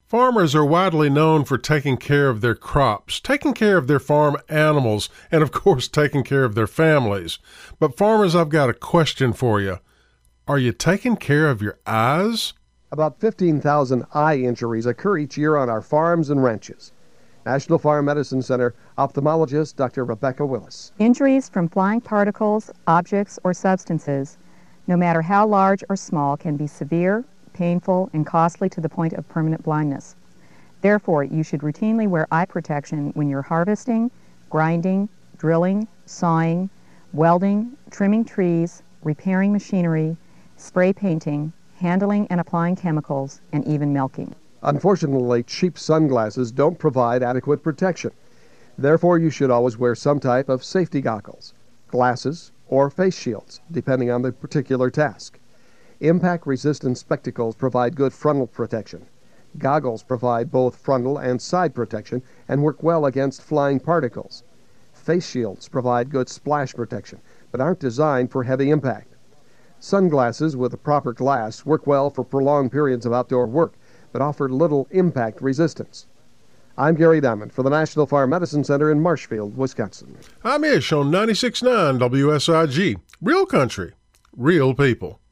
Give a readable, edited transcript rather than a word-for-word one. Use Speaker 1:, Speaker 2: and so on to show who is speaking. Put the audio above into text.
Speaker 1: Farmers are widely known for taking care of their crops, taking care of their farm animals, and of course taking care of their families. But farmers, I've got a question for you. Are you taking care of your eyes?
Speaker 2: About 15,000 eye injuries occur each year on our farms and ranches. National Farm Medicine Center ophthalmologist Dr. Rebecca Willis.
Speaker 3: Injuries from flying particles, objects, or substances, no matter how large or small, can be severe, painful, and costly to the point of permanent blindness. Therefore, you should routinely wear eye protection when you're harvesting, grinding, drilling, sawing, welding, trimming trees, repairing machinery, spray painting, handling and applying chemicals, and even milking.
Speaker 2: Unfortunately, cheap sunglasses don't provide adequate protection. Therefore, you should always wear some type of safety goggles, glasses, or face shields, depending on the particular task. Impact-resistant spectacles provide good frontal protection. Goggles provide both frontal and side protection and work well against flying particles. Face shields provide good splash protection, but aren't designed for heavy impact. Sunglasses with a proper glass work well for prolonged periods of outdoor work, but offer little impact resistance. I'm Gary Diamond for the National Farm Medicine Center in Marshfield, Wisconsin.
Speaker 1: I'm Ish on 96.9 WSIG. Real country, real people.